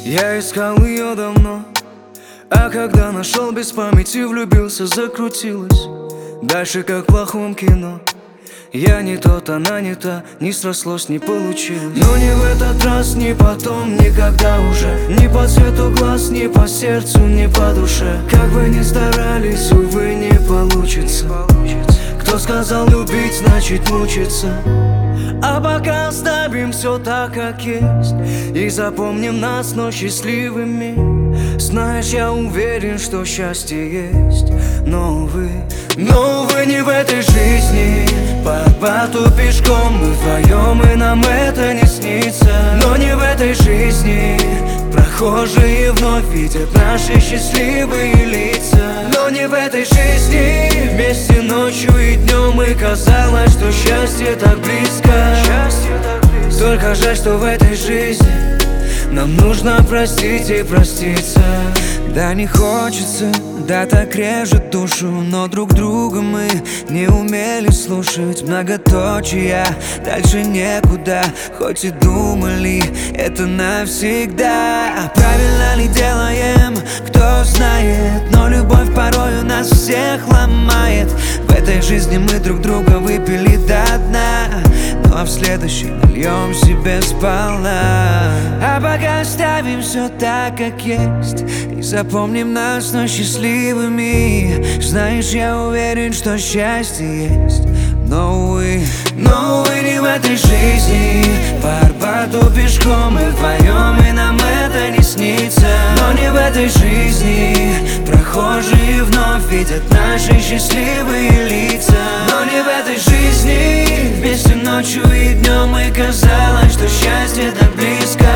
Я искал ее давно, а когда нашел, без памяти влюбился, закрутилось дальше, как в плохом кино. Я не тот, она не та, не срослось, не получилось. Но не в этот раз, ни потом, никогда уже. Ни по цвету глаз, ни по сердцу, ни по душе. Как бы ни старались, увы, не получится. Кто сказал, любить значит мучиться? А пока оставим все так, как есть, и запомним нас, но счастливыми. Знаешь, я уверен, что счастье есть, но увы не в этой жизни. По Арбату пешком мы вдвоем, и нам это не снится. Но не в этой жизни. Прохожие вновь видят наши счастливые лица. Но не в этой жизни. Вместе ночью и днем, и казалось, что счастье так близко. Только жаль, что в этой жизни нам нужно простить и проститься. Да не хочется, да так режет душу, но друг друга мы не умели слушать. Многоточия, дальше некуда, хоть и думали, это навсегда. Правильно ли делаем, кто знает, но любовь порою нас всех ломает. В этой жизни мы друг друга выпили до дна, ну а в следующей нальем себе сполна. А пока оставим все так, как есть, и запомним нас, но счастливыми. Знаешь, я уверен, что счастье есть, но увы не в этой жизни. По Арбату пешком мы вдвоем, и нам это не снится. Но не в этой жизни. Прохожие вновь видят наши счастливые лица. Но не в этой жизни. Вместе ночью и днем, и казалось, что счастье так близко.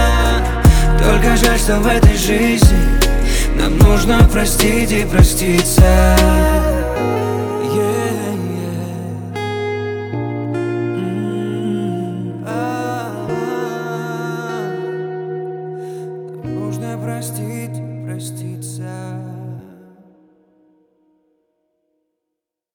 Только жаль, что в этой жизни нам нужно простить и проститься. Нужно простить и проститься.